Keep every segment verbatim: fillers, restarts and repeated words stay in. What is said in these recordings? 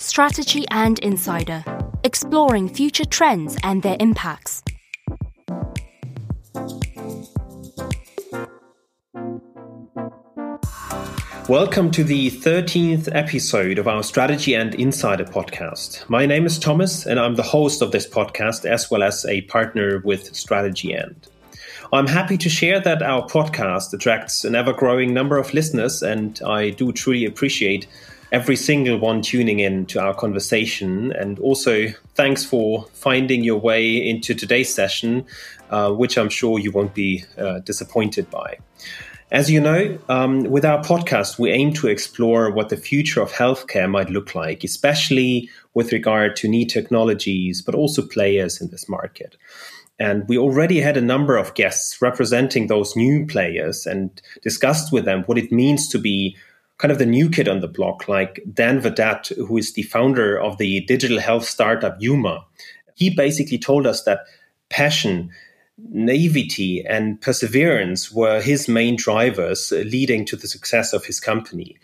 Strategy and Insider, exploring future trends and their impacts. Welcome to the thirteenth episode of our Strategy and Insider podcast. My name is Thomas, and I'm the host of this podcast, as well as a partner with Strategy and. I'm happy to share that our podcast attracts an ever-growing number of listeners, and I do truly appreciate every single one tuning in to our conversation. And also, thanks for finding your way into today's session, uh, which I'm sure you won't be uh, disappointed by. As you know, um, with our podcast, we aim to explore what the future of healthcare might look like, especially with regard to new technologies, but also players in this market. And we already had a number of guests representing those new players and discussed with them what it means to be kind of the new kid on the block, like Dan Vedat, who is the founder of the digital health startup Yuma. He basically told us that passion, naivety, and perseverance were his main drivers leading to the success of his company.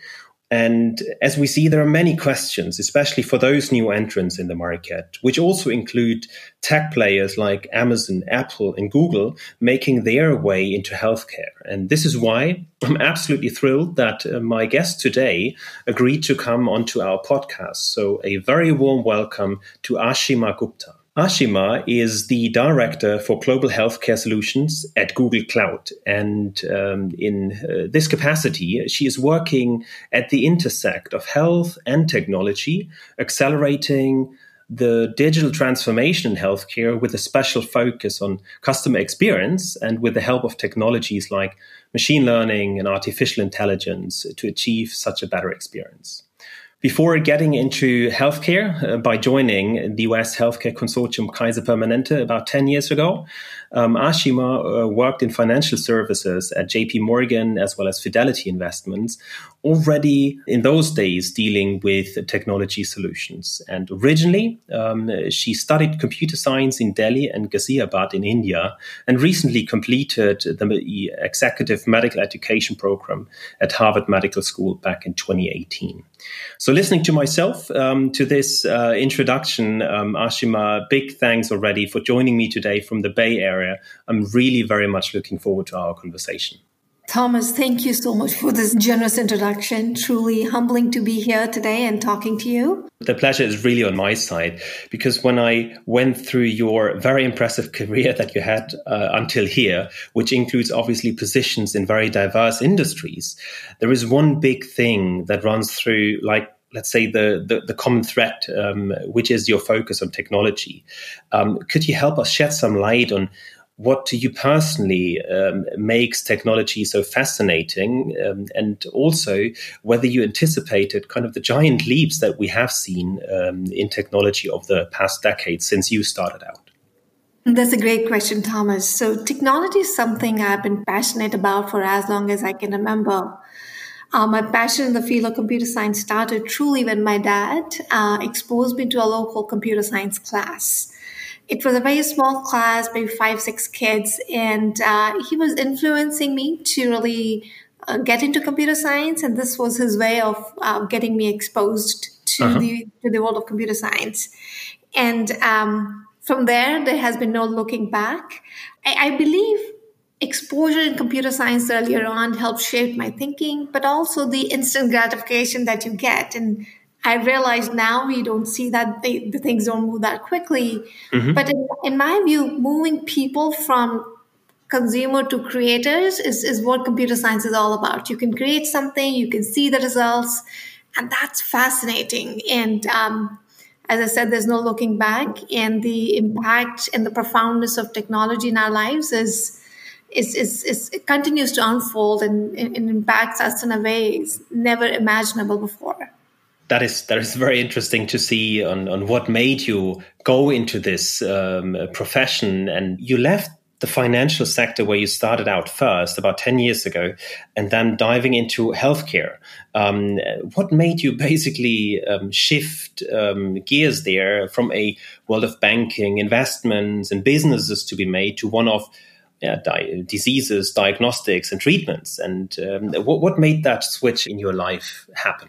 And as we see, there are many questions, especially for those new entrants in the market, which also include tech players like Amazon, Apple, and Google making their way into healthcare. And this is why I'm absolutely thrilled that uh, my guest today agreed to come onto our podcast. So a very warm welcome to Ashima Gupta. Ashima is the director for global healthcare solutions at Google Cloud. And um, in uh, this capacity, she is working at the intersect of health and technology, accelerating the digital transformation in healthcare with a special focus on customer experience and with the help of technologies like machine learning and artificial intelligence to achieve such a better experience. Before getting into healthcare, uh, by joining the U S healthcare consortium Kaiser Permanente about ten years ago, um, Ashima uh, worked in financial services at J P Morgan as well as Fidelity Investments, already in those days dealing with technology solutions. And originally, um, she studied computer science in Delhi and Ghaziabad in India, and recently completed the executive medical education program at Harvard Medical School back in twenty eighteen. So listening to myself um, to this uh, introduction, um, Ashima, big thanks already for joining me today from the Bay Area. I'm really very much looking forward to our conversation. Thomas, thank you so much for this generous introduction. Truly humbling to be here today and talking to you. The pleasure is really on my side, because when I went through your very impressive career that you had uh, until here, which includes obviously positions in very diverse industries, there is one big thing that runs through, like, let's say, the, the, the common thread, um, which is your focus on technology. Um, could you help us shed some light on what to you personally um, makes technology so fascinating, um, and also whether you anticipated kind of the giant leaps that we have seen um, in technology over the past decades since you started out? That's a great question, Thomas. So technology is something I've been passionate about for as long as I can remember. Uh, my passion in the field of computer science started truly when my dad uh, exposed me to a local computer science class. It was a very small class, maybe five, six kids, and uh, he was influencing me to really uh, get into computer science, and this was his way of uh, getting me exposed to uh-huh. the to the world of computer science. And um, from there, there has been no looking back. I, I believe exposure in computer science earlier on helped shape my thinking, but also the instant gratification that you get. And I realize now we don't see that they, the things don't move that quickly. Mm-hmm. But in, in my view, moving people from consumer to creators is, is what computer science is all about. You can create something, you can see the results, and that's fascinating. And um, as I said, there's no looking back. And the impact and the profoundness of technology in our lives is is is, is it continues to unfold and, and impacts us in a way never imaginable before. That is that is very interesting to see on, on what made you go into this um, profession. And you left the financial sector where you started out first about ten years ago, and then diving into healthcare. Um, what made you basically um, shift um, gears there from a world of banking, investments, and businesses to be made to one of yeah, di- diseases, diagnostics, and treatments? And um, what, what made that switch in your life happen?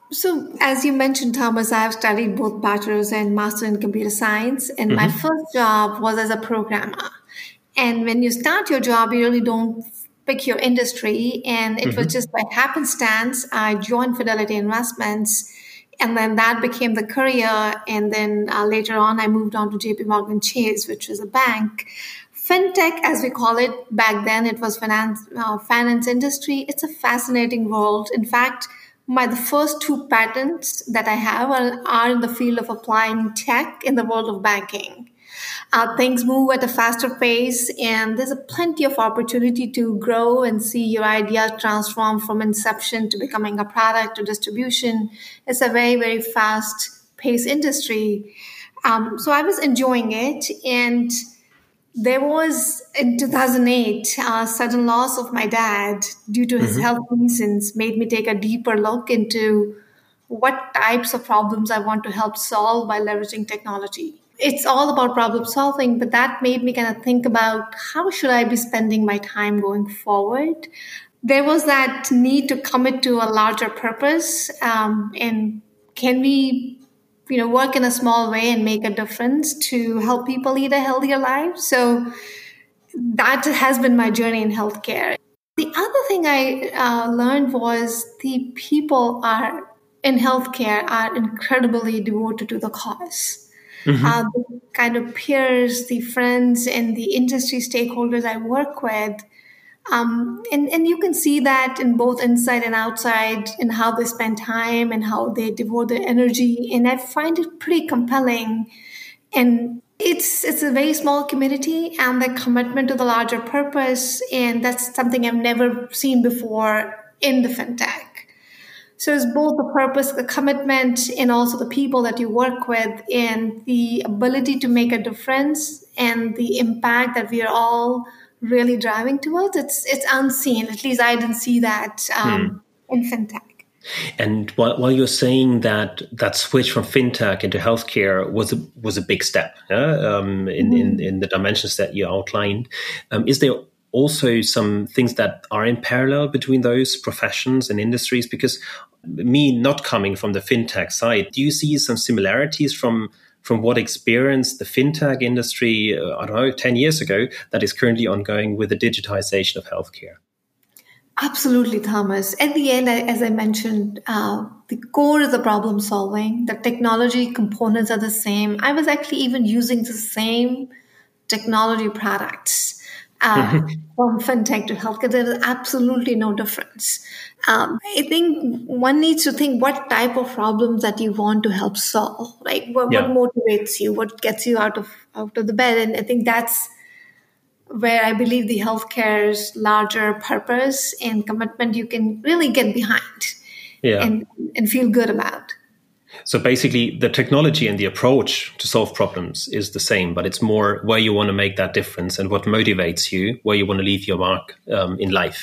So, as you mentioned, Thomas, I have studied both bachelor's and master in computer science, and Mm-hmm. my first job was as a programmer. And when you start your job, you really don't pick your industry. And it was Mm-hmm. just by happenstance, I joined Fidelity Investments, and then that became the career. And then uh, later on, I moved on to J P Morgan Chase, which was a bank. Fintech, as we call it back then, it was finance, uh, finance industry. It's a fascinating world. In fact, my the first two patents that I have are, are in the field of applying tech in the world of banking. Uh, things move at a faster pace, and there's a plenty of opportunity to grow and see your idea transform from inception to becoming a product to distribution. It's a very, very fast paced industry. Um, so I was enjoying it, and there was in two thousand eight a sudden loss of my dad due to his Mm-hmm. health reasons made me take a deeper look into what types of problems I want to help solve by leveraging technology. It's all about problem solving, but that made me kind of think about how should I be spending my time going forward. There was that need to commit to a larger purpose, um, and can we you know work in a small way and make a difference to help people lead a healthier life. So that has been my journey in healthcare. The other thing I uh, learned was the people are in healthcare are incredibly devoted to the cause. Mm-hmm. Uh, the kind of peers, the friends, and the industry stakeholders I work with, um, and, and you can see that in both inside and outside in how they spend time and how they devote their energy. And I find it pretty compelling. And it's it's a very small community and the commitment to the larger purpose. And that's something I've never seen before in the fintech. So it's both the purpose, the commitment, and also the people that you work with and the ability to make a difference and the impact that we are all really driving towards. It's it's unseen. At least I didn't see that um, in fintech. And while, while you're saying that that switch from fintech into healthcare was a, was a big step, yeah? um, in, in in the dimensions that you outlined, um, is there also some things that are in parallel between those professions and industries? Because me not coming from the fintech side, do you see some similarities from from what experienced the fintech industry, uh, I don't know, ten years ago that is currently ongoing with the digitization of healthcare? Absolutely, Thomas. At the end, I- as I mentioned, uh, the core is the problem solving. The technology components are the same. I was actually even using the same technology products uh, from fintech to healthcare. There is absolutely no difference. Um, I think one needs to think what type of problems that you want to help solve. Like what, what Yeah. motivates you, what gets you out of out of the bed, and I think that's where I believe the healthcare's larger purpose and commitment you can really get behind Yeah. and, and feel good about. So basically, the technology and the approach to solve problems is the same, but it's more where you want to make that difference and what motivates you, where you want to leave your mark um, in life.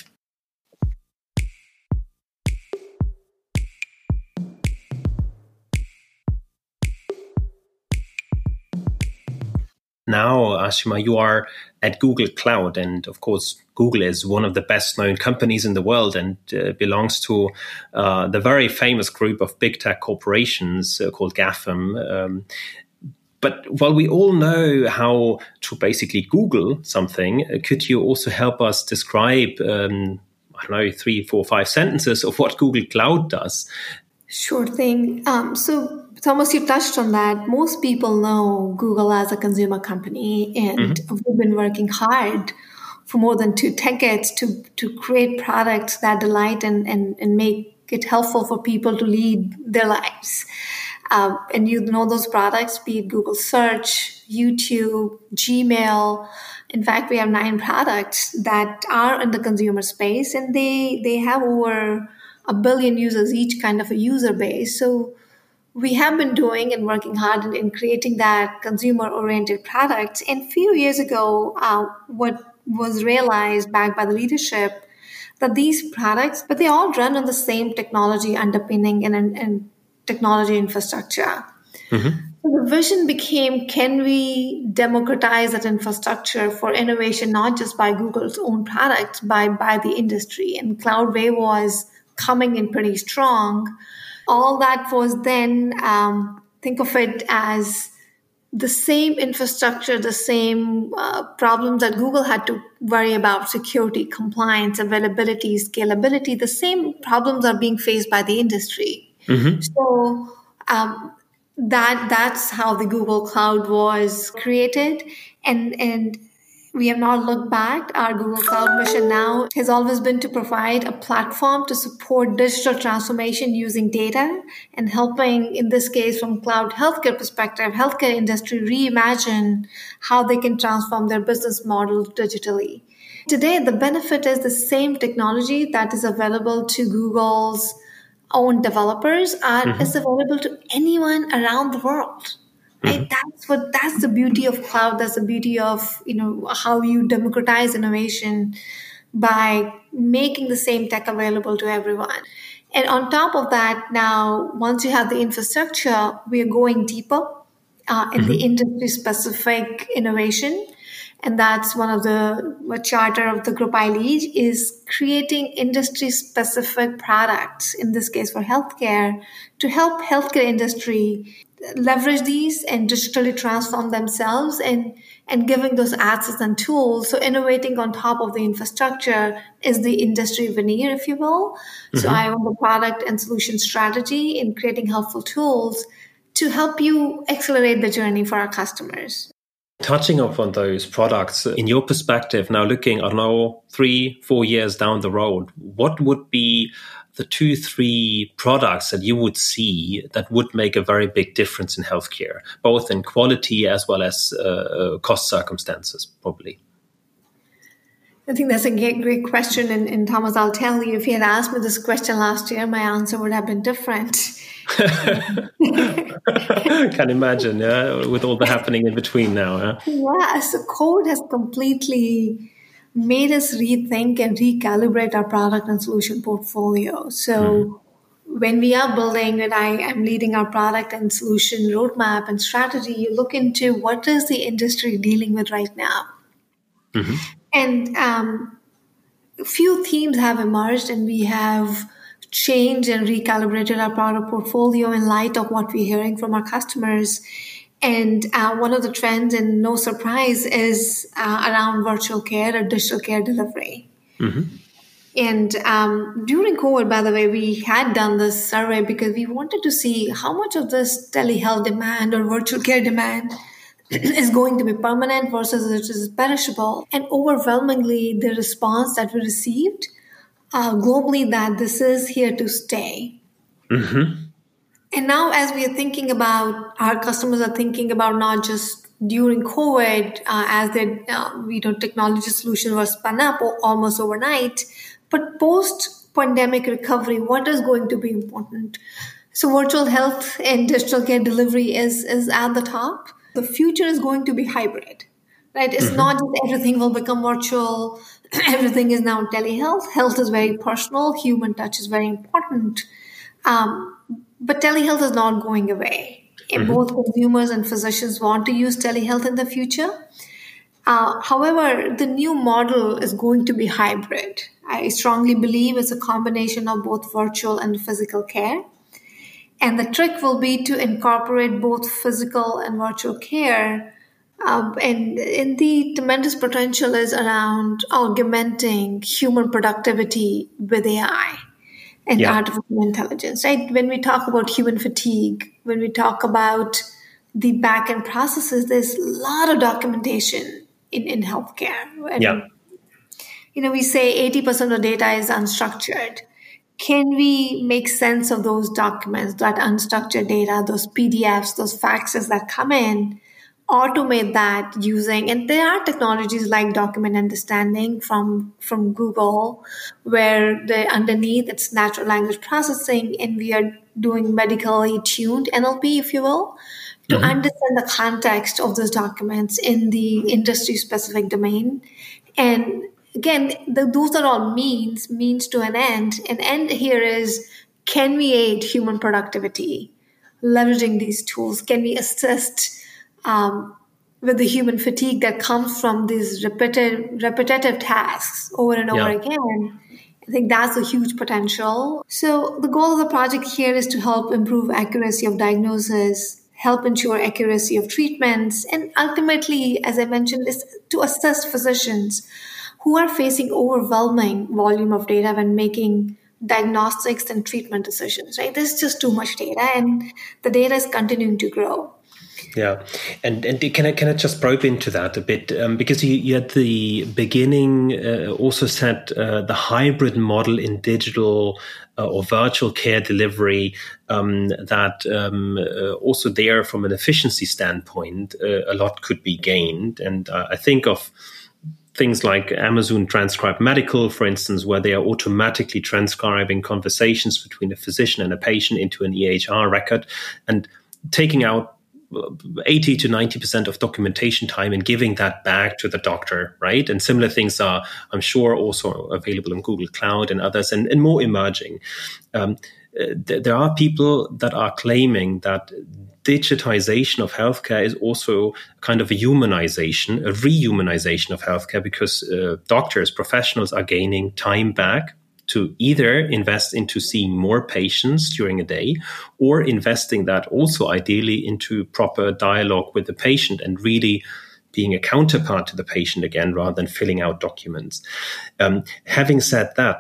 Now, Ashima, you are at Google Cloud, and of course, Google is one of the best-known companies in the world and uh, belongs to uh, the very famous group of big tech corporations uh, called GAFAM. Um, but while we all know how to basically Google something, uh, could you also help us describe, um, I don't know, three, four, five sentences of what Google Cloud does? Sure thing. Um, so, Thomas, you touched on that. Most people know Google as a consumer company, and Mm-hmm. we've been working hard for more than two decades to, to create products that delight and, and, and make it helpful for people to lead their lives. Um, and you know those products, be it Google Search, YouTube, Gmail. In fact, we have nine products that are in the consumer space, and they they have over a billion users each, kind of a user base. So we have been doing and working hard in, in creating that consumer-oriented products. And a few years ago, uh, what was realized back by the leadership that these products, but they all run on the same technology underpinning and, and, and technology infrastructure. Mm-hmm. So the vision became, can we democratize that infrastructure for innovation, not just by Google's own products, by, by the industry? And Cloudway was coming in pretty strong All that was then, um, think of it as the same infrastructure, the same uh, problems that Google had to worry about: security, compliance, availability, scalability. The same problems are being faced by the industry. Mm-hmm. So um, that that's how the Google Cloud was created, and and we have not looked back. Our Google Cloud mission now has always been to provide a platform to support digital transformation using data and helping, in this case, from cloud healthcare perspective, healthcare industry reimagine how they can transform their business model digitally. Today, the benefit is the same technology that is available to Google's own developers are, mm-hmm. is available to anyone around the world. Right? Mm-hmm. That's what that's the beauty of cloud. That's the beauty of, you know, how you democratize innovation by making the same tech available to everyone. And on top of that, now once you have the infrastructure, we are going deeper uh, in mm-hmm. the industry specific innovation. And that's one of the what charter of the group I lead is creating industry specific products, in this case for healthcare, to help healthcare industry leverage these and digitally transform themselves and, and giving those assets and tools. So innovating on top of the infrastructure is the industry veneer, if you will. Mm-hmm. So I own the product and solution strategy in creating helpful tools to help you accelerate the journey for our customers. Touching upon those products, in your perspective, now looking, I don't know, three, four years down the road, what would be the two, three products that you would see that would make a very big difference in healthcare, both in quality as well as uh, cost circumstances, probably? I think that's a great, great question. And, and Thomas, I'll tell you, if you had asked me this question last year, my answer would have been different. Can imagine, yeah, with all the happening in between now. Huh? Yeah, so COVID has completely made us rethink and recalibrate our product and solution portfolio. So mm-hmm. when we are building, and I am leading our product and solution roadmap and strategy, you look into what is the industry dealing with right now. Mm-hmm. And um, a few themes have emerged, and we have changed and recalibrated our product portfolio in light of what we're hearing from our customers. And uh, one of the trends, and no surprise, is uh, around virtual care or digital care delivery. Mm-hmm. And um, during COVID, by the way, we had done this survey because we wanted to see how much of this telehealth demand or virtual care demand is going to be permanent versus it is perishable. And overwhelmingly, the response that we received uh, globally that this is here to stay. Mm-hmm. And now as we are thinking about, our customers are thinking about not just during COVID, uh, as their uh, you know, technology solutions were spun up almost overnight, but post-pandemic recovery, what is going to be important? So virtual health and digital care delivery is, is at the top. The future is going to be hybrid, right? It's mm-hmm. not just everything will become virtual. Everything is now telehealth. Health is very personal. Human touch is very important. Um, but telehealth is not going away. Mm-hmm. Both consumers and physicians want to use telehealth in the future. Uh, however, the new model is going to be hybrid. I strongly believe it's a combination of both virtual and physical care. And the trick will be to incorporate both physical and virtual care. Um, and, and the tremendous potential is around augmenting human productivity with A I and yeah. artificial intelligence, right? When we talk about human fatigue, when we talk about the back-end processes, there's a lot of documentation in, in healthcare. And, yeah. you know, we say eighty percent of data is unstructured. Can we make sense of those documents, that unstructured data, those P D Fs, those faxes that come in, automate that using, and there are technologies like document understanding from, from Google, where the underneath it's natural language processing, and we are doing medically tuned N L P, if you will, to mm-hmm. understand the context of those documents in the industry specific domain. And again, the, those are all means, means to an end. An end here is, can we aid human productivity leveraging these tools? Can we assist um, with the human fatigue that comes from these repetitive, repetitive tasks over and over yeah. again? I think that's a huge potential. So the goal of the project here is to help improve accuracy of diagnosis, help ensure accuracy of treatments, and ultimately, as I mentioned, is to assist physicians who are facing overwhelming volume of data when making diagnostics and treatment decisions, right? There's just too much data, and the data is continuing to grow. Yeah, and and can I can I just probe into that a bit, um, because you, you at the beginning uh, also said uh, the hybrid model in digital uh, or virtual care delivery, um, that um, uh, also there from an efficiency standpoint uh, a lot could be gained, and uh, I think of things like Amazon Transcribe Medical, for instance, where they are automatically transcribing conversations between a physician and a patient into an E H R record and taking out eighty to ninety percent of documentation time and giving that back to the doctor, right? And similar things are, I'm sure, also available in Google Cloud and others, and, and more emerging. Um, th- there are people that are claiming that digitization of healthcare is also kind of a humanization, a rehumanization of healthcare, because uh, doctors, professionals are gaining time back to either invest into seeing more patients during a day or investing that also ideally into proper dialogue with the patient and really being a counterpart to the patient again, rather than filling out documents. Um, having said that,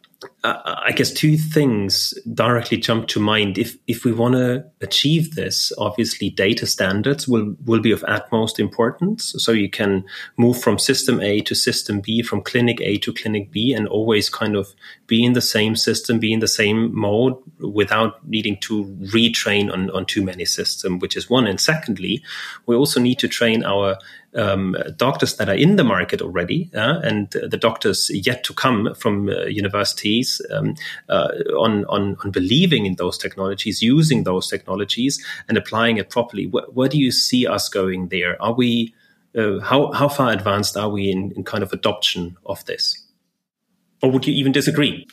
Uh, I guess two things directly jump to mind. If if we want to achieve this, obviously data standards will, will be of utmost importance. So you can move from system A to system B, from clinic A to clinic B, and always kind of be in the same system, be in the same mode without needing to retrain on, on too many systems, which is one. And secondly, we also need to train our Um, doctors that are in the market already, uh, and the doctors yet to come from uh, universities um, uh, on, on on believing in those technologies, using those technologies, and applying it properly. Where, where do you see us going there? Are we uh, how how far advanced are we in, in kind of adoption of this? Or would you even disagree?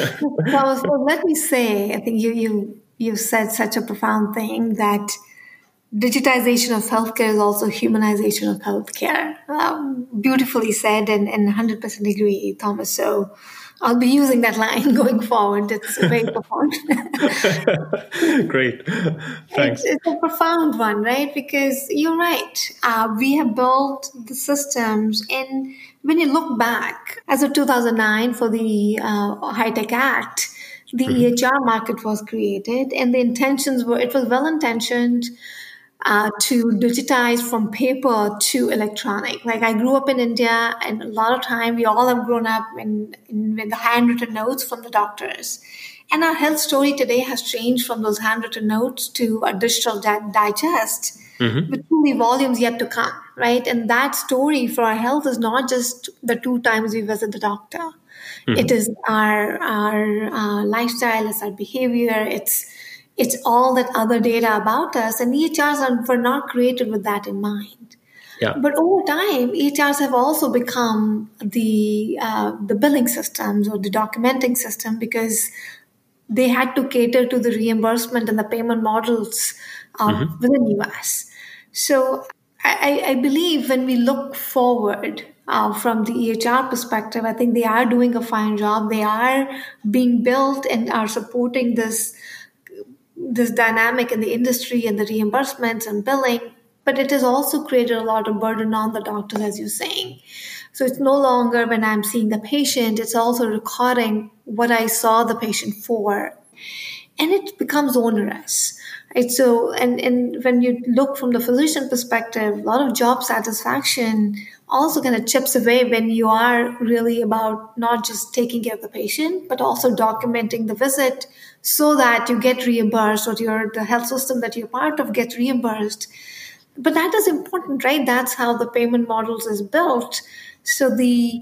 Well, so let me say, I think you you you said such a profound thing that digitization of healthcare is also humanization of healthcare. Um, beautifully said, and, and one hundred percent agree, Thomas. So I'll be using that line going forward. It's very profound. Great. Thanks. It's, it's a profound one, right? Because you're right. Uh, we have built the systems, and when you look back, as of two thousand nine for the uh, HITECH Act, the mm-hmm. E H R market was created, and the intentions were, it was well-intentioned, Uh, to digitize from paper to electronic. Like I grew up in India, and a lot of time we all have grown up in, in, in the handwritten notes from the doctors. And our health story today has changed from those handwritten notes to a digital di- digest, mm-hmm. with truly volumes yet to come, right? And that story for our health is not just the two times we visit the doctor. Mm-hmm. It is our, our uh, lifestyle, it's our behavior, it's It's all that other data about us, and E H Rs are, were not created with that in mind. Yeah. But over time, E H Rs have also become the uh, the billing systems or the documenting system, because they had to cater to the reimbursement and the payment models uh, mm-hmm. within U S. So I, I believe when we look forward uh, from the E H R perspective, I think they are doing a fine job. They are being built and are supporting this this dynamic in the industry and the reimbursements and billing, but it has also created a lot of burden on the doctors, as you're saying. So it's no longer when I'm seeing the patient, it's also recording what I saw the patient for. And it becomes onerous. Right? So, and, and when you look from the physician perspective, a lot of job satisfaction also kind of chips away when you are really about not just taking care of the patient, but also documenting the visit so that you get reimbursed, or your the health system that you're part of gets reimbursed. But that is important, right? That's how the payment models is built. So the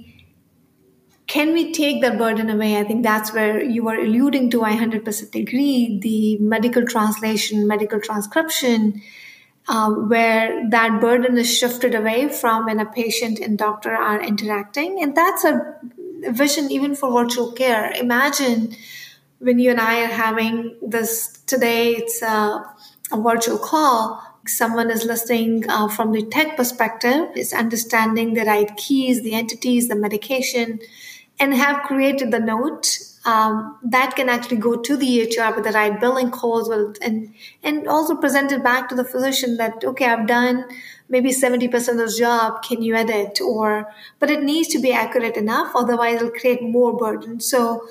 can we take that burden away? I think that's where you are alluding to. I one hundred percent agree. The medical translation, medical transcription, uh, where that burden is shifted away from when a patient and doctor are interacting. And that's a vision even for virtual care. Imagine when you and I are having this today, it's a, a virtual call. Someone is listening uh, from the tech perspective, is understanding the right keys, the entities, the medication, and have created the note um, that can actually go to the E H R with the right billing codes, will, and and also present it back to the physician that, okay, I've done maybe seventy percent of the job, can you edit? Or, but it needs to be accurate enough, otherwise it'll create more burden. So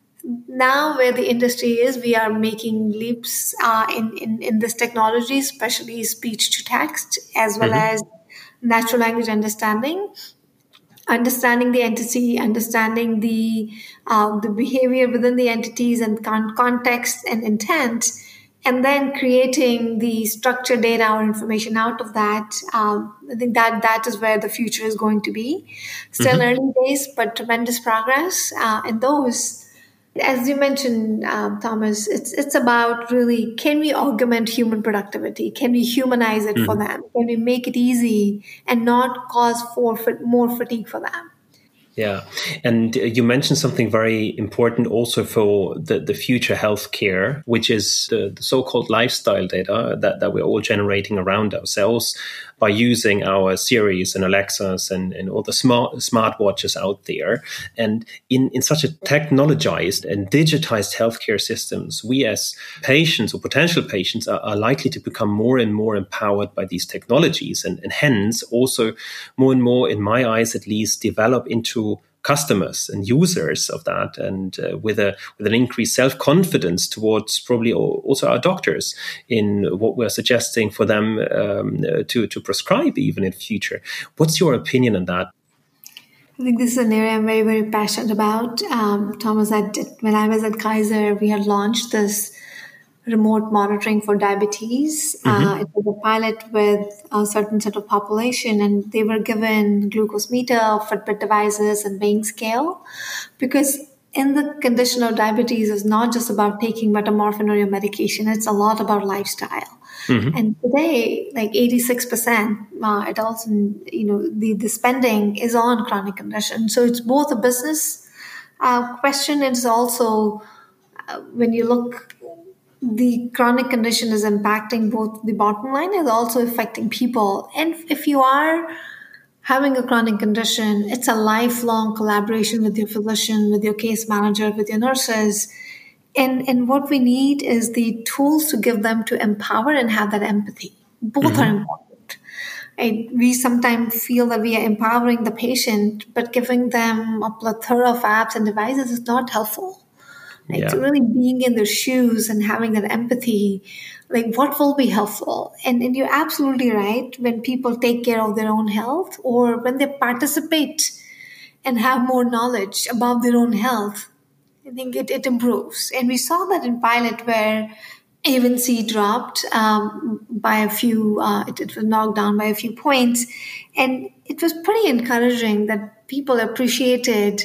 now where the industry is, we are making leaps uh, in, in, in this technology, especially speech to text, as well mm-hmm. as natural language understanding. Understanding the entity, understanding the uh, the behavior within the entities and con- context and intent, and then creating the structured data or information out of that. Um, I think that that is where the future is going to be. Still mm-hmm. early days, but tremendous progress uh, in those. As you mentioned, um, Thomas, it's it's about really, can we augment human productivity? Can we humanize it mm-hmm. for them? Can we make it easy and not cause for, more fatigue for them? Yeah. And you mentioned something very important also for the, the future healthcare, which is the, the so-called lifestyle data that, that we're all generating around ourselves by using our Siris and Alexas and, and all the smart smartwatches out there. And in, in such a technologized and digitized healthcare systems, we as patients or potential patients are, are likely to become more and more empowered by these technologies, and, and hence also more and more, in my eyes at least, develop into customers and users of that, and uh, with a with an increased self-confidence towards probably also our doctors in what we're suggesting for them um, to to prescribe even in future. What's your opinion on that? I think this is an area I'm very, very passionate about. Um, Thomas, I did, when I was at Kaiser, we had launched this remote monitoring for diabetes. Mm-hmm. Uh, it was a pilot with a certain set of population, and they were given glucose meter, Fitbit devices, and weighing scale, because in the condition of diabetes, it's not just about taking metformin or your medication. It's a lot about lifestyle. Mm-hmm. And today, like eighty-six percent uh, adults, and you know, the, the spending is on chronic condition. So it's both a business uh, question, and it's also uh, when you look, the chronic condition is impacting both the bottom line and also affecting people. And if you are having a chronic condition, it's a lifelong collaboration with your physician, with your case manager, with your nurses. And, and what we need is the tools to give them to empower and have that empathy. Both mm-hmm. are important. And we sometimes feel that we are empowering the patient, but giving them a plethora of apps and devices is not helpful. Like, yeah. So really being in their shoes and having that empathy, like what will be helpful? And, and you're absolutely right. When people take care of their own health, or when they participate and have more knowledge about their own health, I think it, it improves. And we saw that in pilot where A one C dropped um, by a few, uh, it, it was knocked down by a few points. And it was pretty encouraging that people appreciated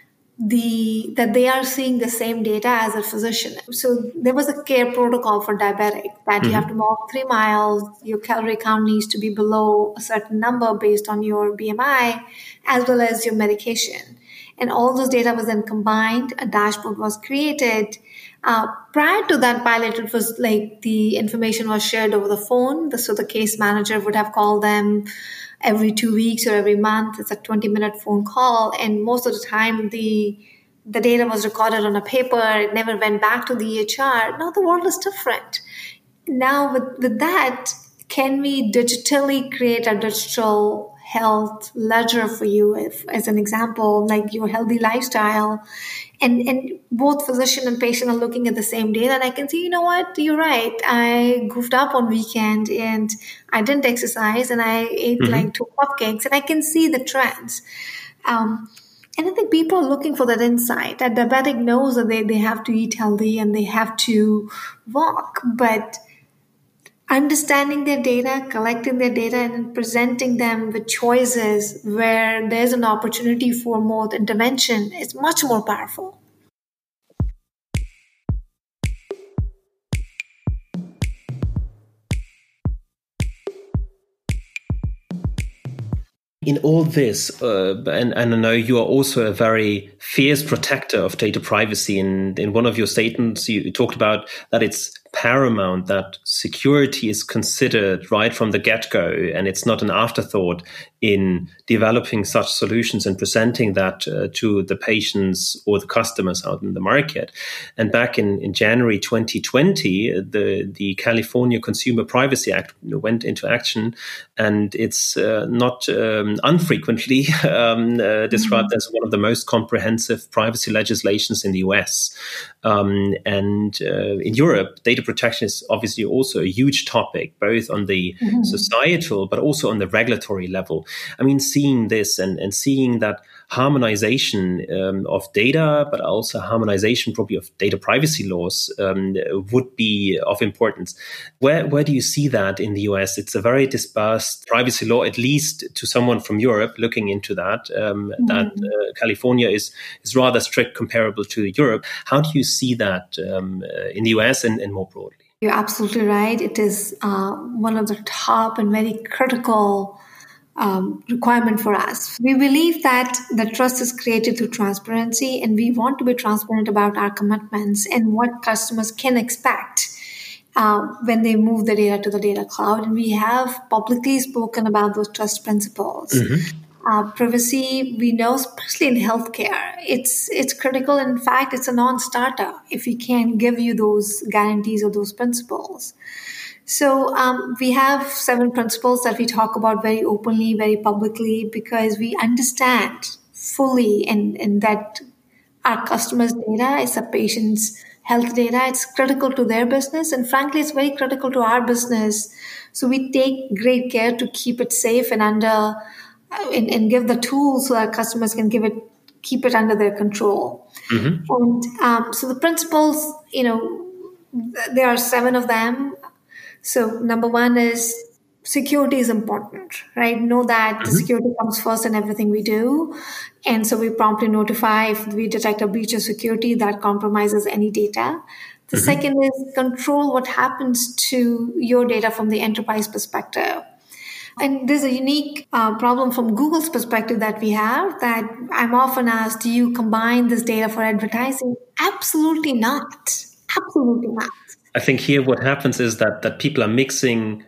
the that they are seeing the same data as a physician. So there was a care protocol for diabetic that mm-hmm. you have to walk three miles, your calorie count needs to be below a certain number based on your B M I, as well as your medication. And all those data was then combined, a dashboard was created. Uh, prior to that pilot, it was like the information was shared over the phone. So the case manager would have called them every two weeks or every month. It's a twenty minute phone call. And most of the time, the the data was recorded on a paper. It never went back to the E H R. Now the world is different. Now with, with that, can we digitally create a digital health ledger for you, if, as an example, like your healthy lifestyle, and, and both physician and patient are looking at the same data, and I can see, you know what, you're right. I goofed up on weekend and I didn't exercise and I ate mm-hmm. like two cupcakes, and I can see the trends. Um, and I think people are looking for that insight. A diabetic knows that they, they have to eat healthy and they have to walk, but understanding their data, collecting their data, and presenting them with choices where there's an opportunity for more intervention is much more powerful. In all this, uh, and, and I know you are also a very fierce protector of data privacy. And in one of your statements, you talked about that it's paramount that security is considered right from the get-go, and it's not an afterthought in developing such solutions and presenting that uh, to the patients or the customers out in the market. And back in, in January twenty twenty, the, the California Consumer Privacy Act went into action, and it's uh, not um, unfrequently um, uh, described mm-hmm. as one of the most comprehensive privacy legislations in the U S. Um, and uh, in Europe, data protection is obviously also a huge topic, both on the mm-hmm. societal but also on the regulatory level. I mean, seeing this and, and seeing that harmonization um, of data, but also harmonization probably of data privacy laws um, would be of importance. Where where do you see that in the U S? It's a very dispersed privacy law, at least to someone from Europe looking into that, um, mm-hmm. that uh, California is, is rather strict comparable to Europe. How do you see that um, uh, in the U S and, and more broadly? You're absolutely right. It is uh, one of the top and very critical Um, requirement for us. We believe that the trust is created through transparency, and we want to be transparent about our commitments and what customers can expect uh, when they move the data to the data cloud. And we have publicly spoken about those trust principles. Mm-hmm. Uh, privacy, we know, especially in healthcare, it's it's critical. In fact, it's a non-starter if we can't give you those guarantees or those principles. So um, we have seven principles that we talk about very openly, very publicly, because we understand fully and, and that our customers' data is a patient's health data. It's critical to their business. And frankly, it's very critical to our business. So we take great care to keep it safe and under and, and give the tools so our customers can give it, keep it under their control. Mm-hmm. And um, so the principles, you know, there are seven of them. So number one is security is important, right? Know that mm-hmm. security comes first in everything we do. And so we promptly notify if we detect a breach of security that compromises any data. The mm-hmm. second is control what happens to your data from the enterprise perspective. And there's a unique uh, problem from Google's perspective that we have, that I'm often asked, do you combine this data for advertising? Absolutely not. Absolutely not. I think here what happens is that that people are mixing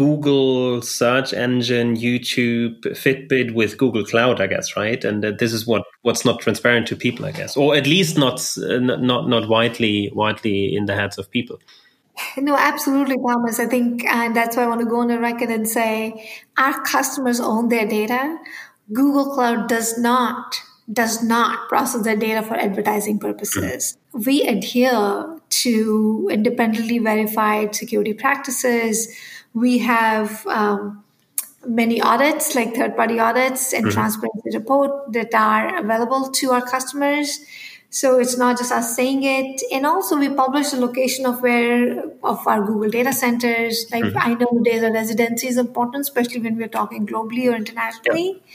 Google search engine, YouTube, Fitbit with Google Cloud, I guess, right? And uh, this is what, what's not transparent to people, I guess, or at least not uh, not not widely widely in the heads of people. No, absolutely, Thomas. I think, and that's why I want to go on the record and say our customers own their data. Google Cloud does not does not process their data for advertising purposes. Mm. We adhere to independently verified security practices. We have um, many audits, like third-party audits and mm-hmm. transparency report that are available to our customers. So it's not just us saying it. And also we publish the location of where of our Google data centers. Like mm-hmm. I know data residency is important, especially when we're talking globally or internationally. Yeah.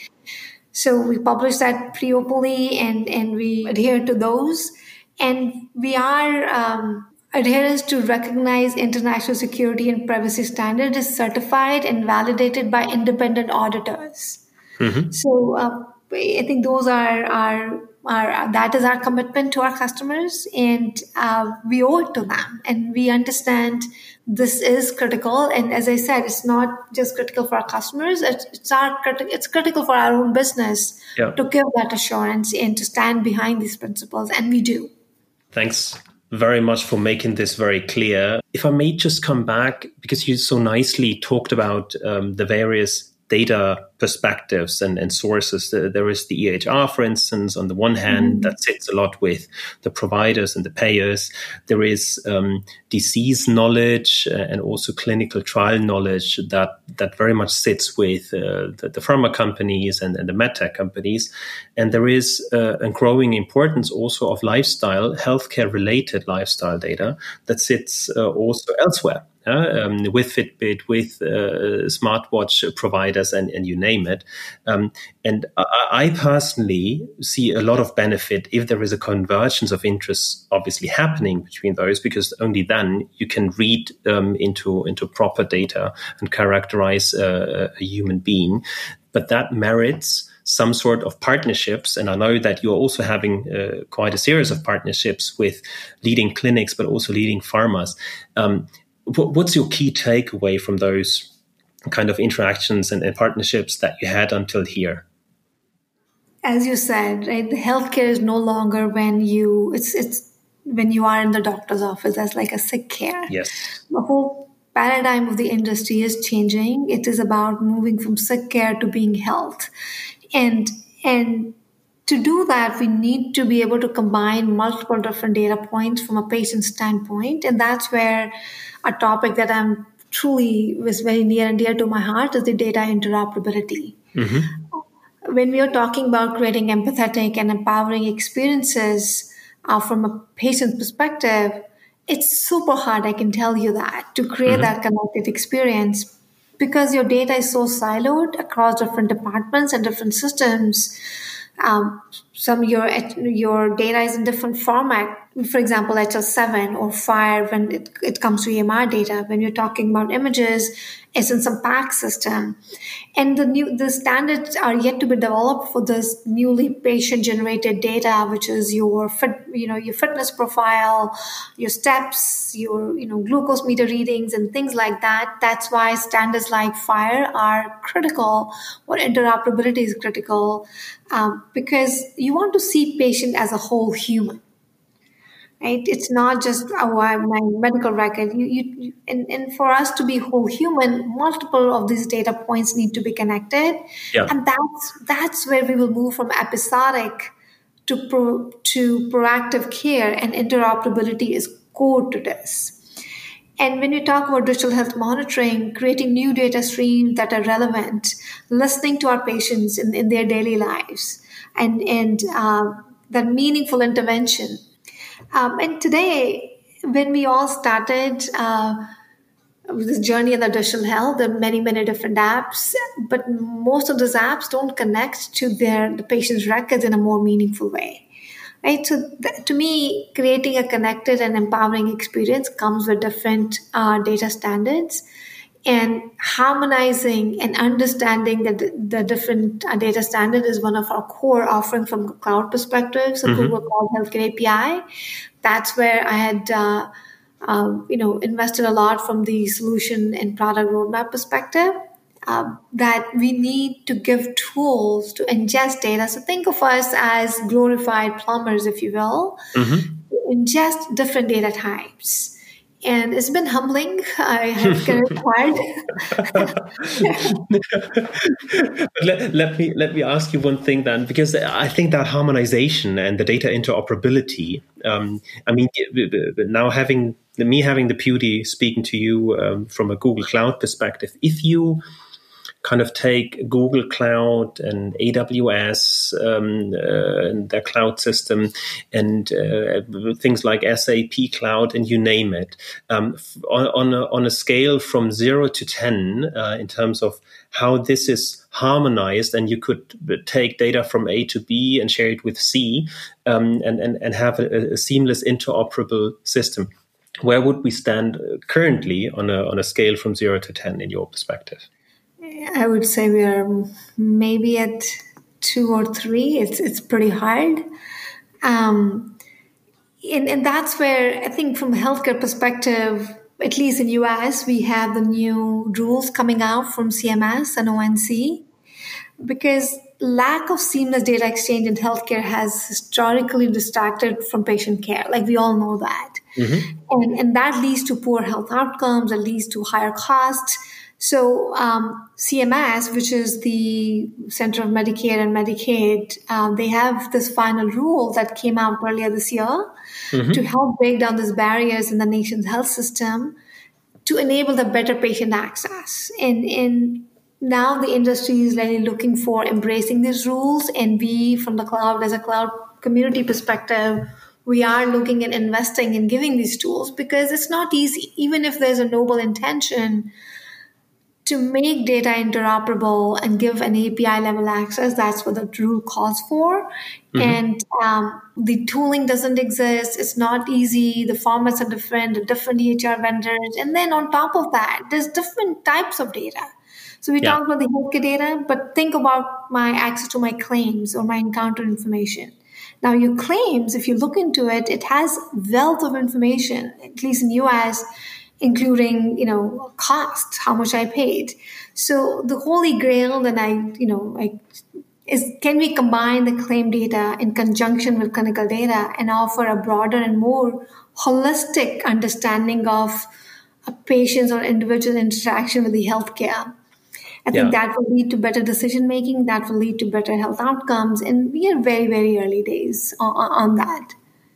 So we publish that pretty openly, and, and we adhere to those. And we are um, adherence to recognize international security and privacy standard is certified and validated by independent auditors. Mm-hmm. So uh, I think those are our, our that is our commitment to our customers, and uh, we owe it to them. And we understand this is critical. And as I said, it's not just critical for our customers; it's, it's our it's critical for our own business yeah. to give that assurance and to stand behind these principles, and we do. Thanks very much for making this very clear. If I may just come back, because you so nicely talked about um, the various data perspectives and, and sources. There is the E H R, for instance, on the one hand, mm-hmm. that sits a lot with the providers and the payers. There is um, disease knowledge uh, and also clinical trial knowledge that that very much sits with uh, the, the pharma companies and, and the medtech companies. And there is uh, a growing importance also of lifestyle, healthcare-related lifestyle data that sits uh, also elsewhere. Uh, um, with Fitbit, with uh, smartwatch providers, and, and you name it. Um, and I, I personally see a lot of benefit if there is a convergence of interests obviously happening between those, because only then you can read um, into, into proper data and characterize uh, a human being. But that merits some sort of partnerships. And I know that you're also having uh, quite a series of partnerships with leading clinics, but also leading pharmas. Um, wh- what's your key takeaway from those kind of interactions and, and partnerships that you had until here? As you said, right, the healthcare is no longer when you it's it's when you are in the doctor's office as like a sick care. Yes. The whole paradigm of the industry is changing. It is about moving from sick care to being health. And and to do that, we need to be able to combine multiple different data points from a patient standpoint. And that's where a topic that I'm truly was very near and dear to my heart is the data interoperability. Mm-hmm. When we are talking about creating empathetic and empowering experiences uh, from a patient perspective, it's super hard, I can tell you that, to create mm-hmm. that connected experience because your data is so siloed across different departments and different systems. Um, some your your data is in different format. For example, H L seven or FHIR when it, it comes to E M R data. When you're talking about images, it's in some PACS system. And the new the standards are yet to be developed for this newly patient-generated data, which is your fit, you know, your fitness profile, your steps, your you know glucose meter readings, and things like that. That's why standards like FHIR are critical, or interoperability is critical, um, because you want to see patient as a whole human. Right? It's not just oh, my medical record. You, you, you and, and for us to be whole human, multiple of these data points need to be connected, yeah. and that's that's where we will move from episodic to pro, to proactive care, and interoperability is core to this. And when we talk about digital health monitoring, creating new data streams that are relevant, listening to our patients in, in their daily lives, and and uh, that meaningful intervention. Um, and today, when we all started uh, this journey in the digital health, there are many, many different apps, but most of those apps don't connect to their the patient's records in a more meaningful way. Right? So th- to me, creating a connected and empowering experience comes with different uh, data standards, and harmonizing and understanding the, the different uh, data standard is one of our core offerings from a cloud perspective. So mm-hmm. Google Cloud Healthcare A P I, that's where I had uh, uh, you know invested a lot from the solution and product roadmap perspective. Uh, that we need to give tools to ingest data. So think of us as glorified plumbers, if you will, mm-hmm. ingest different data types. And it's been humbling. I have kind of hard. let, let me let me ask you one thing then, because I think that harmonization and the data interoperability. Um, I mean, now having me having the beauty speaking to you um, from a Google Cloud perspective, if you kind of take Google Cloud and A W S um, uh, and their cloud system and uh, things like S A P Cloud and you name it, um, on, on, a, on a scale from zero to ten uh, in terms of how this is harmonized, and you could take data from A to B and share it with C um, and, and, and have a, a seamless interoperable system. Where would we stand currently on a, on a scale from zero to ten in your perspective? I would say we are maybe at two or three. It's it's pretty hard. Um, and, and that's where I think from a healthcare perspective, at least in U S, we have the new rules coming out from C M S and O N C, because lack of seamless data exchange in healthcare has historically distracted from patient care. Like we all know that. Mm-hmm. And, and that leads to poor health outcomes, it leads to higher costs. So um, C M S, which is the Center of Medicare and Medicaid, um, they have this final rule that came out earlier this year mm-hmm. to help break down these barriers in the nation's health system to enable the better patient access. And, and now the industry is really looking for embracing these rules, and we, from the cloud, as a cloud community perspective, we are looking at investing in giving these tools, because it's not easy, even if there's a noble intention to make data interoperable and give an A P I level access. That's what the rule calls for. Mm-hmm. And um, the tooling doesn't exist. It's not easy. The formats are different, the different E H R vendors. And then on top of that, there's different types of data. So we Yeah. talked about the healthcare data, but think about my access to my claims or my encounter information. Now, your claims, if you look into it, it has wealth of information, at least in U S, including, you know, cost, how much I paid. So the holy grail that I, you know, I, is can we combine the claim data in conjunction with clinical data and offer a broader and more holistic understanding of a patient's or individual interaction with the healthcare? I think Yeah. that will lead to better decision making. That will lead to better health outcomes. And we are very, very early days on, on that.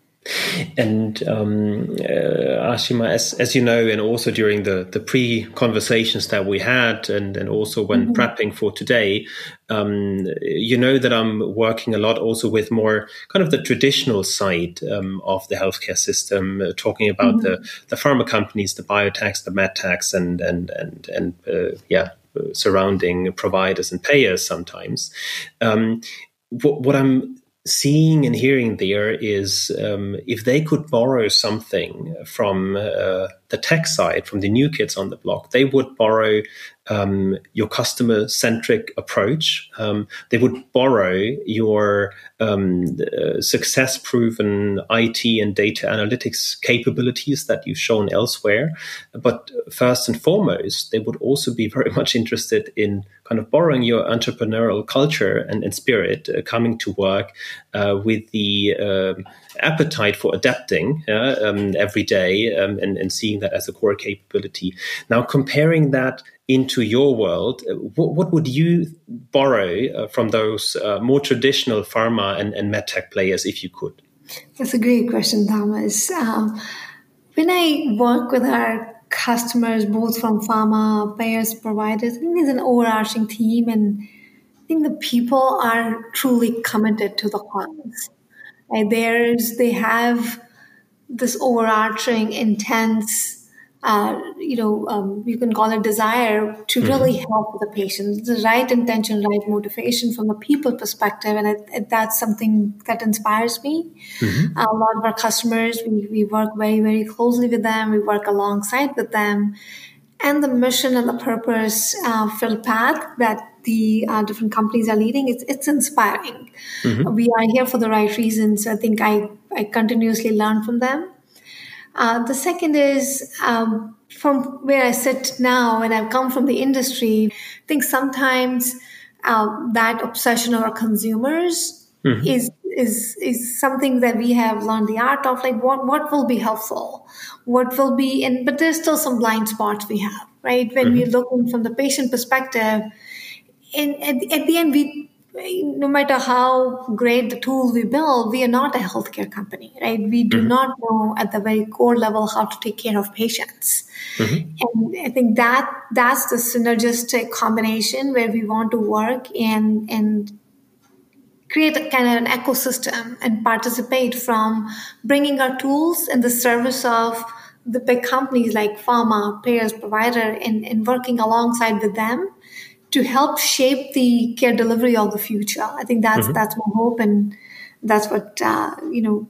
And um, uh, Ashima, as, as you know, and also during the, the pre-conversations that we had, and, and also when Mm-hmm. prepping for today, um, you know that I'm working a lot also with more kind of the traditional side um, of the healthcare system, uh, talking about Mm-hmm. the, the pharma companies, the biotechs, the medtechs, and and and and uh, yeah, uh, surrounding providers and payers sometimes. Um, what, what I'm seeing and hearing there is um, if they could borrow something from uh, the tech side, from the new kids on the block, they would borrow um, your customer-centric approach. Um, they would borrow your um, uh, success-proven I T and data analytics capabilities that you've shown elsewhere. But first and foremost, they would also be very much interested in kind of borrowing your entrepreneurial culture and, and spirit, uh, coming to work uh, with the um, appetite for adapting uh, um, every day um, and, and seeing that as a core capability. Now, comparing that into your world, what, what would you borrow uh, from those uh, more traditional pharma and, and medtech players if you could? That's a great question, Thomas. Um, when I work with our customers, both from pharma, payers, providers, I think there's an overarching theme, and I think the people are truly committed to the cause. And there's they have this overarching, intense, uh, you know, um, you can call it desire to really Mm-hmm. help the patient. The right intention, right motivation from a people perspective, and it, it, that's something that inspires me. Mm-hmm. A lot of our customers, we, we work very, very closely with them. We work alongside with them. And the mission and the purpose uh, filled path that the uh, different companies are leading, it's, it's inspiring. Mm-hmm. We are here for the right reasons. I think I, I continuously learn from them. Uh, the second is um, from where I sit now, and I've come from the industry, I think sometimes uh, that obsession of our consumers Mm-hmm. is is is something that we have learned the art of. Like what what will be helpful, what will be, and but there's still some blind spots we have, right? When we're Mm-hmm. looking from the patient perspective, and at, at the end, we no matter how great the tool we build, we are not a healthcare company, right? We do Mm-hmm. not know at the very core level how to take care of patients. Mm-hmm. And I think that that's the synergistic combination where we want to work and and create a kind of an ecosystem and participate from bringing our tools in the service of the big companies like pharma, payers, provider, and, and working alongside with them to help shape the care delivery of the future. I think that's Mm-hmm. that's my hope, and that's what uh, you know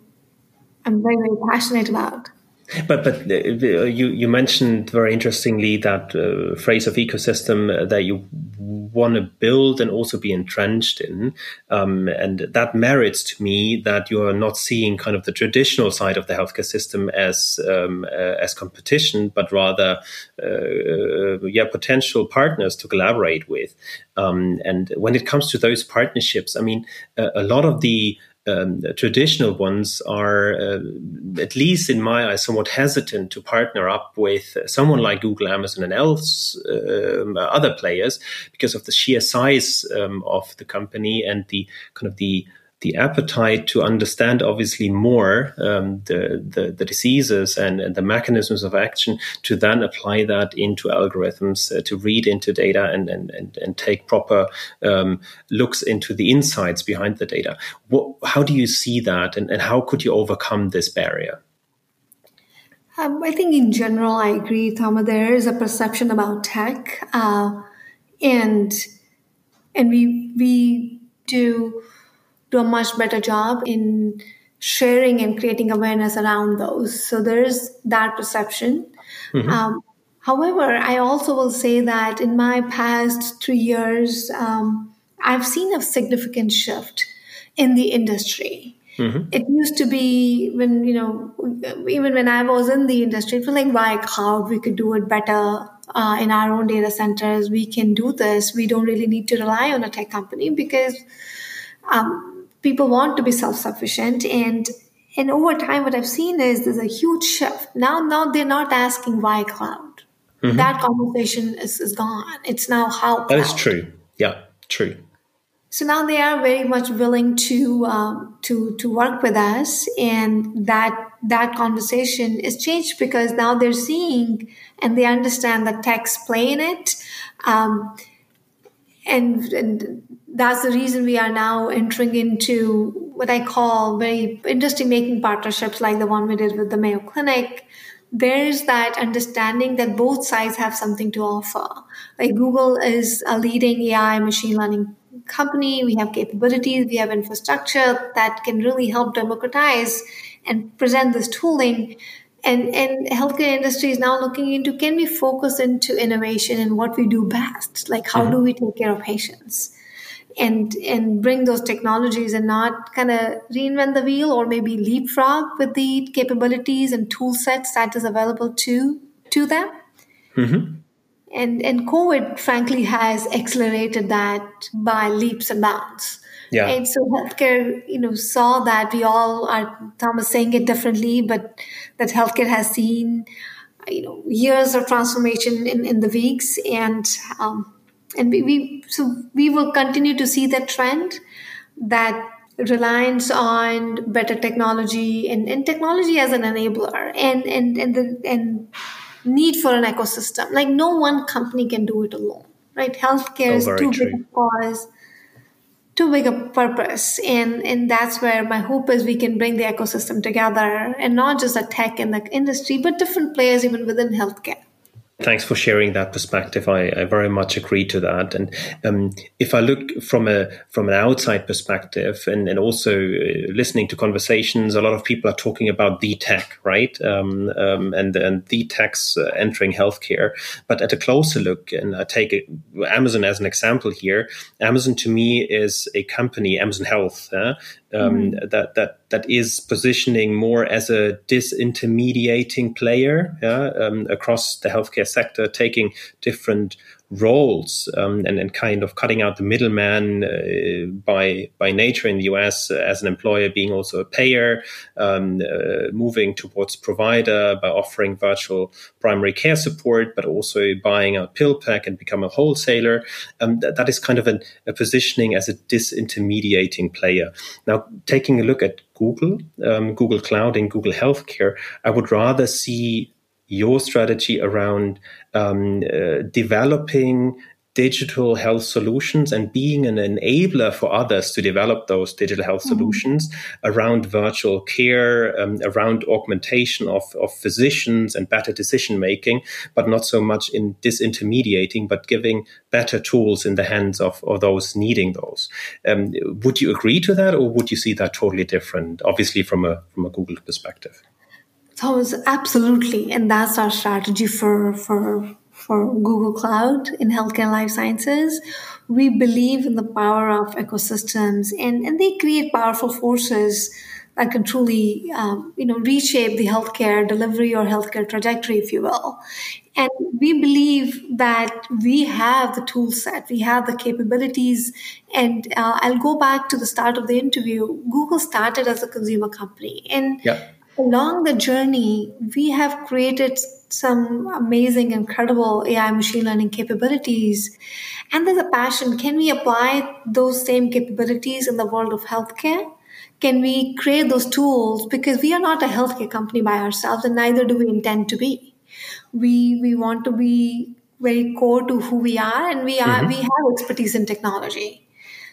I'm very very passionate about. But but uh, you you mentioned very interestingly that uh, phrase of ecosystem uh, that you want to build and also be entrenched in, um, and that merits to me that you are not seeing kind of the traditional side of the healthcare system as um, uh, as competition, but rather uh, yeah potential partners to collaborate with. Um, and when it comes to those partnerships, I mean a, a lot of the Um, the traditional ones are, uh, at least in my eyes, somewhat hesitant to partner up with someone like Google, Amazon, and else um, other players because of the sheer size um, of the company and the kind of the the appetite to understand obviously more um, the, the the diseases and, and the mechanisms of action to then apply that into algorithms uh, to read into data and and and, and take proper um, looks into the insights behind the data. What, how do you see that, and, and how could you overcome this barrier? Um, I think in general, I agree, Thomas. There is a perception about tech, uh, and and we we do. do a much better job in sharing and creating awareness around those. So there is that perception. Mm-hmm. Um, However, I also will say that in my past three years, um, I've seen a significant shift in the industry. Mm-hmm. It used to be when, you know, even when I was in the industry, it was like, why cloud? We could do it better uh, in our own data centers. We can do this. We don't really need to rely on a tech company because um, people want to be self-sufficient. And and over time, what I've seen is there's a huge shift. Now, now they're not asking why cloud. Mm-hmm. That conversation is, is gone. It's now how cloud. That is true. Yeah, true. So now they are very much willing to um, to to work with us, and that that conversation is changed because now they're seeing and they understand the tech's play in it, um, and, and that's the reason we are now entering into what I call very industry-making partnerships, like the one we did with the Mayo Clinic. There's that understanding that both sides have something to offer. Like Google is a leading A I machine learning company. We have capabilities, we have infrastructure that can really help democratize and present this tooling. And, and healthcare industry is now looking into, can we focus into innovation and what we do best? Like how mm-hmm. do we take care of patients? And and bring those technologies and not kind of reinvent the wheel or maybe leapfrog with the capabilities and tool sets that is available to to them. Mm-hmm. And and COVID, frankly, has accelerated that by leaps and bounds. Yeah. And so healthcare, you know, saw that. We all are, Thomas, saying it differently, but that healthcare has seen, you know, years of transformation in, in the weeks. And um, and we, we so we will continue to see that trend, that reliance on better technology and, and technology as an enabler and and and the and need for an ecosystem. Like no one company can do it alone, right? Healthcare oh, is too true. big a cause, too big a purpose. And, and that's where my hope is we can bring the ecosystem together and not just the tech and the industry, but different players even within healthcare. Thanks for sharing that perspective. I, I very much agree to that. And um, if I look from a from an outside perspective, and, and also uh, listening to conversations, a lot of people are talking about the tech, right? Um, um, and and the techs uh, entering healthcare. But at a closer look, and I take it, Amazon as an example here. Amazon to me is a company, Amazon Health, uh, um, mm. that that that is positioning more as a disintermediating player yeah, um, across the healthcare sector, taking different roles um, and, and kind of cutting out the middleman uh, by by nature in the U S uh, as an employer, being also a payer, um, uh, moving towards provider by offering virtual primary care support, but also buying out PillPack and become a wholesaler. Um, that, that is kind of an, a positioning as a disintermediating player. Now, taking a look at Google, um, Google Cloud and Google Healthcare, I would rather see your strategy around um, uh, developing digital health solutions and being an enabler for others to develop those digital health mm-hmm. solutions around virtual care, um, around augmentation of, of physicians and better decision making, but not so much in disintermediating, but giving better tools in the hands of, of those needing those. Um, would you agree to that, or would you see that totally different, obviously from a from a Google perspective? Thomas, absolutely. And that's our strategy for, for, for Google Cloud in healthcare and life sciences. We believe in the power of ecosystems, and, and they create powerful forces that can truly, um, you know, reshape the healthcare delivery or healthcare trajectory, if you will. And we believe that we have the tool set, we have the capabilities. And uh, I'll go back to the start of the interview. Google started as a consumer company. And yeah. along the journey, we have created some amazing, incredible A I machine learning capabilities. And there's a passion. Can we apply those same capabilities in the world of healthcare? Can we create those tools? Because we are not a healthcare company by ourselves, and neither do we intend to be. We we want to be very core to who we are, and we are mm-hmm. we have expertise in technology.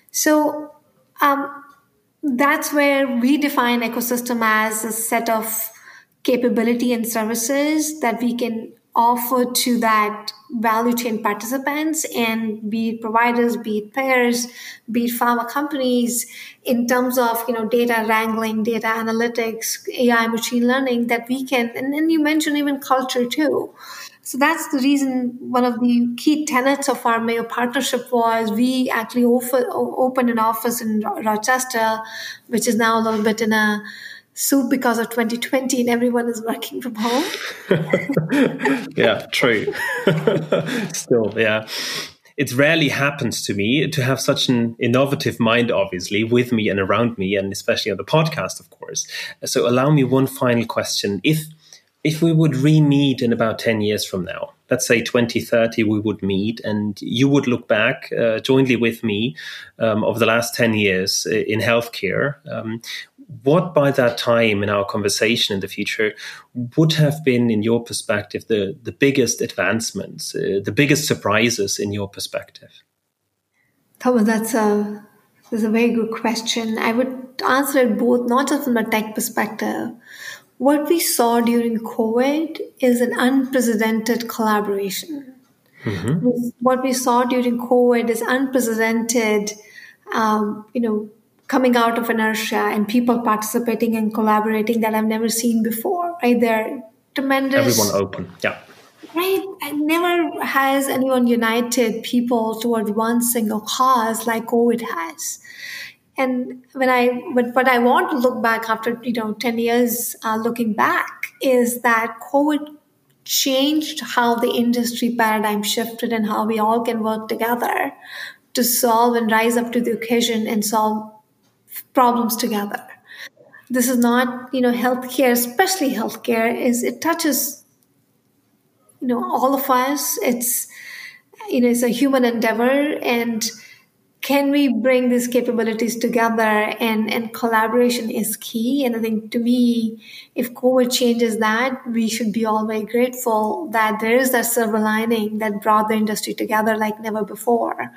So um, that's where we define ecosystem as a set of capability and services that we can offer to that value chain participants, and be it providers, be it payers, be it pharma companies, in terms of, you know, data wrangling, data analytics, A I, machine learning, that we can, and then you mentioned even culture too. So that's the reason one of the key tenets of our Mayo partnership was we actually offer, opened an office in Rochester, which is now a little bit in a soup because of twenty twenty and everyone is working from home. Yeah, true. Still, yeah. It rarely happens to me to have such an innovative mind, obviously, with me and around me, and especially on the podcast, of course. So allow me one final question. If if we would re-meet in about ten years from now, let's say twenty thirty, we would meet and you would look back uh, jointly with me um, over the last ten years in healthcare, um, what by that time in our conversation in the future would have been, in your perspective, the, the biggest advancements, uh, the biggest surprises in your perspective? Thomas, that's a, that's a very good question. I would answer it both, not just from a tech perspective. What we saw during COVID is an unprecedented collaboration. Mm-hmm. What we saw during COVID is unprecedented, um, you know, coming out of inertia and people participating and collaborating that I've never seen before, right? They're tremendous. Everyone open, yeah. Right? And never has anyone united people towards one single cause like COVID has. And when I, but what I want to look back after, you know, ten years uh, looking back is that COVID changed how the industry paradigm shifted and how we all can work together to solve and rise up to the occasion and solve problems together. This is not, you know, healthcare, especially healthcare, is it touches, you know, all of us. It's, you know, it's a human endeavor, and can we bring these capabilities together? And, and collaboration is key. And I think, to me, if COVID changes that, we should be all very grateful that there is that silver lining that brought the industry together like never before.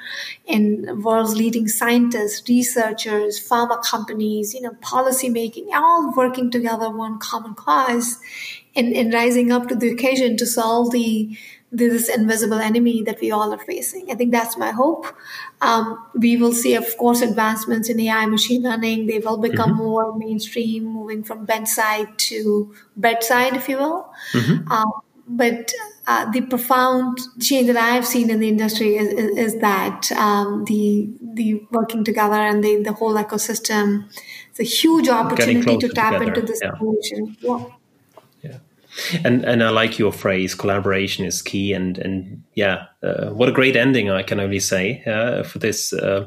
And world's leading scientists, researchers, pharma companies, you know, policy making, all working together one common cause and, and rising up to the occasion to solve the this invisible enemy that we all are facing. I think that's my hope. Um, we will see, of course, advancements in A I, machine learning. They will become mm-hmm. more mainstream, moving from bedside to bedside, if you will. Mm-hmm. Um, but uh, the profound change that I've seen in the industry is, is, is that um, the the working together and the, the whole ecosystem. It's a huge opportunity to tap together. into this yeah. solution. Yeah. Yeah. And and I like your phrase, collaboration is key. And, and yeah, uh, what a great ending, I can only say, uh, for this uh,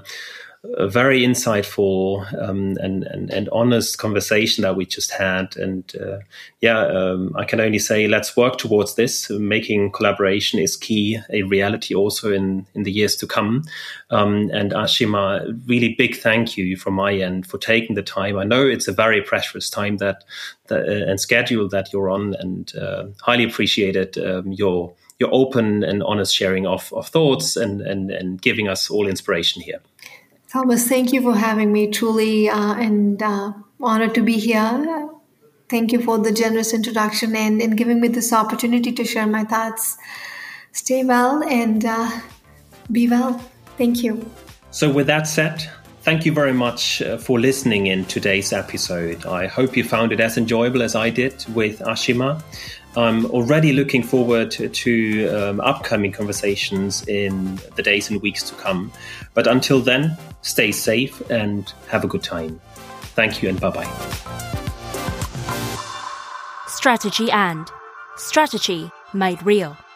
very insightful um, and, and, and honest conversation that we just had. And uh, yeah, um, I can only say let's work towards this. Making collaboration is key, a reality also in, in the years to come. Um, and Ashima, really big thank you from my end for taking the time. I know it's a very precious time that, that uh, and schedule that you're on, and uh, highly appreciated um, your your open and honest sharing of, of thoughts and, and, and giving us all inspiration here. Thomas, thank you for having me. Truly, uh, and uh, honored to be here. Thank you for the generous introduction and, and giving me this opportunity to share my thoughts. Stay well and uh, be well. Thank you. So with that said, thank you very much uh, for listening in today's episode. I hope you found it as enjoyable as I did with Ashima. I'm already looking forward to, to um, upcoming conversations in the days and weeks to come. But until then, stay safe and have a good time. Thank you and bye-bye. Strategy and Strategy Made Real.